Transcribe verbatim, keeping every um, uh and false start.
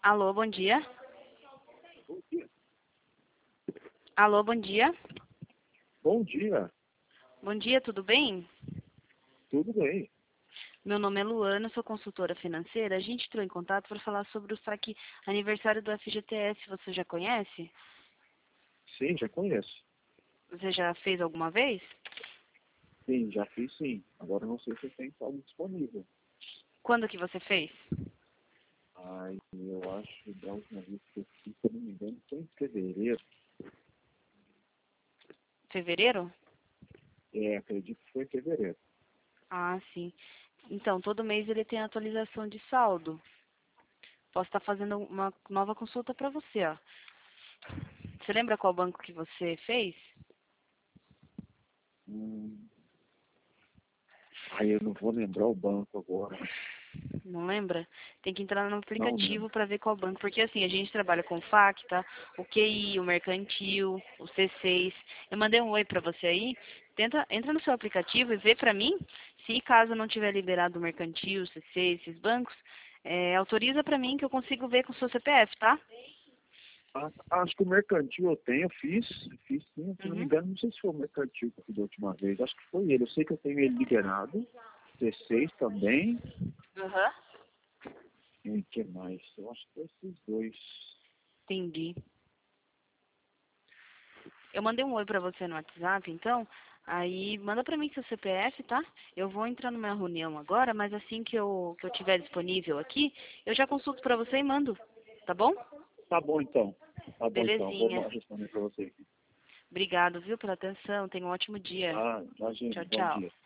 Alô, bom dia. Bom dia. Alô, bom dia. Bom dia. Bom dia, tudo bem? Tudo bem? Meu nome é Luana, sou consultora financeira. A gente entrou em contato para falar sobre o saque aniversário do F G T S. Você já conhece? Sim, já conheço. Você já fez alguma vez? Sim, já fiz sim. Agora não sei se tem saldo disponível. Quando que você fez? Ai, eu acho que da última vez que eu fiz, se eu não me engano, foi em fevereiro. Fevereiro? É, acredito que foi em fevereiro. Ah, sim. Então, todo mês ele tem atualização de saldo. Posso estar fazendo uma nova consulta para você, ó. Você lembra qual banco que você fez? Hum, ai, eu não vou lembrar o banco agora. Não lembra? Tem que entrar no Não lembro. aplicativo para ver qual banco. Porque assim, a gente trabalha com o Facta, o Q I, o Mercantil, o C seis. Eu mandei um oi para você aí. Tenta, entra no seu aplicativo e vê para mim. Se caso não tiver liberado o Mercantil, o C seis, esses bancos, é, autoriza para mim que eu consigo ver com o seu C P F, tá? Ah, acho que o mercantil eu tenho, eu fiz. Fiz sim, se não me Uhum. engano, não sei se foi o mercantil que eu fiz da última vez. Acho que foi ele. Eu sei que eu tenho ele liberado. C seis também. Aham. E o que mais? Eu acho que foi esses dois. Entendi. Eu mandei um oi pra você no WhatsApp, então, aí manda pra mim seu C P F, tá? Eu vou entrar numa reunião agora, mas assim que eu, que eu tiver disponível aqui, eu já consulto pra você e mando, tá bom? Tá bom então. Tá bom então. Vou Belezinha. responder para você aqui. Obrigado, viu, pela atenção. Tenha um ótimo dia. Tá, imagina. Tchau, Bom tchau. dia.